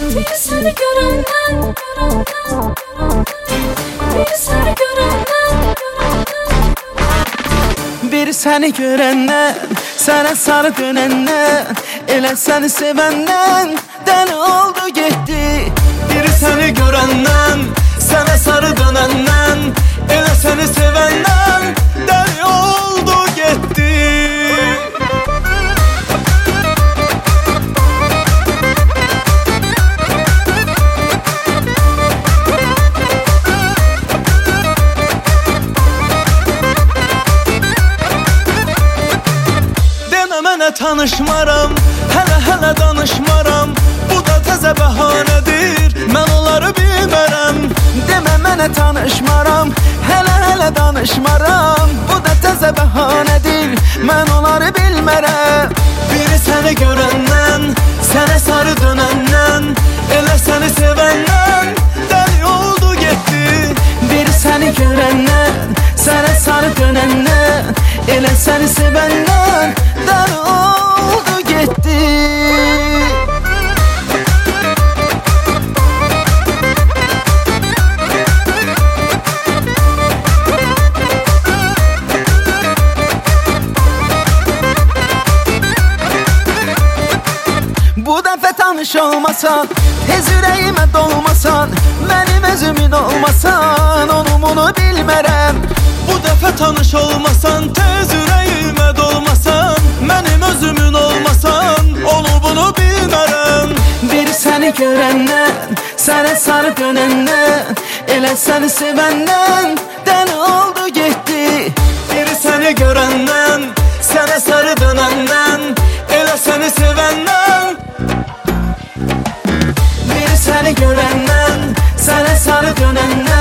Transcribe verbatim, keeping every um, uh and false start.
Bir seni görenden, görenden, bir seni görenden, bir seni görenden, sana sarı dönenden, elə seni sevenden, deli oldu gitti. Bir seni görenden, sana sarı dönenden, elə seni sevenden, deli oldu gitti. Mənə tanışmaram, hələ-hələ danışmaram. Bu da təzə bəhanədir, mən onları bilmərəm. Demə mənə tanışmaram, hələ-hələ danışmaram. Bu da təzə bəhanədir, mən onları bilmərəm. Biri səni görəndən, sənə sarı dönəndən, elə səni sevəndən, dəli oldu getdi. Biri səni görəndən, sənə sarı dönəndən, elə səni sevəndən, dəli oldu getdi. Bu dəfə tanış olmasan, tez ürəyimə dolmasan, mənim özümün olmasan, onu bunu bilmərəm. Bu dəfə tanış olmasan, tez ürəyimə dolmasan, mənim özümün olmasan, onu bunu bilmərəm. Bir səni görəndən, sənə sarı dönəndən, elə səni sevəndən, dəli oldu getdi. Bir səni görəndən, sənə sarı dönəndən, elə səni sevəndən. Bir səni görəndən, sənə sarı dönəndən,